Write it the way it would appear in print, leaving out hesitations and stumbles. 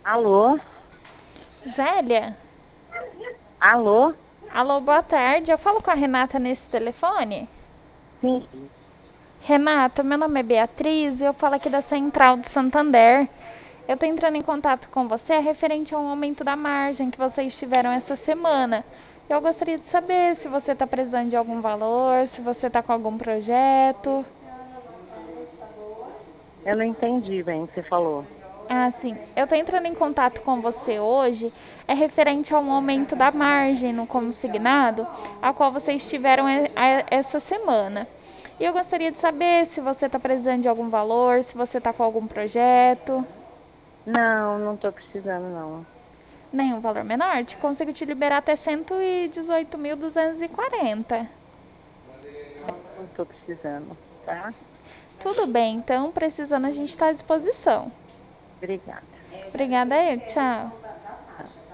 Alô? Zélia? Alô? Alô, boa tarde. Eu falo com a Renata nesse telefone? Sim. Renata, meu nome é Beatriz e eu falo aqui da Central do Santander. Eu tô entrando em contato com você referente ao aumento da margem que vocês tiveram essa semana. Eu gostaria de saber se você está precisando de algum valor, se você está com algum projeto. Eu não entendi bem o que você falou. Ah, sim. Eu tô entrando em contato com você hoje referente ao aumento da margem no consignado, a qual vocês tiveram essa semana. E eu gostaria de saber se você está precisando de algum valor, se você está com algum projeto. Não, não estou precisando, não. Nenhum valor menor? Consigo te liberar até 118.240. Não estou precisando, tá? Tudo bem, então precisando a gente está à disposição. Obrigada. Obrigada aí, tchau.